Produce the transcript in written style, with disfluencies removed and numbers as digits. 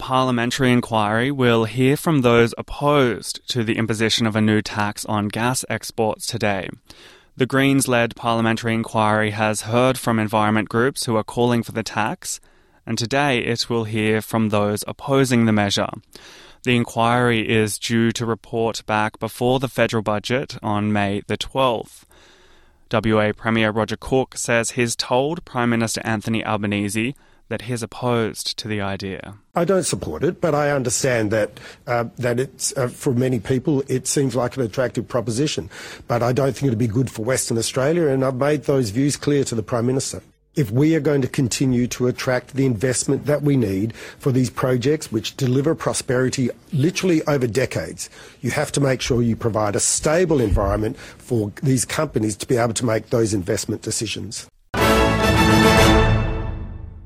parliamentary inquiry will hear from those opposed to the imposition of a new tax on gas exports today. The Greens-led parliamentary inquiry has heard from environment groups who are calling for the tax, and today it will hear from those opposing the measure. The inquiry is due to report back before the federal budget on May the 12th. WA Premier Roger Cook says he's told Prime Minister Anthony Albanese that he's opposed to the idea. I don't support it, but I understand that it's for many people it seems like an attractive proposition. But I don't think it'd be good for Western Australia, and I've made those views clear to the Prime Minister. If we are going to continue to attract the investment that we need for these projects, which deliver prosperity literally over decades, you have to make sure you provide a stable environment for these companies to be able to make those investment decisions.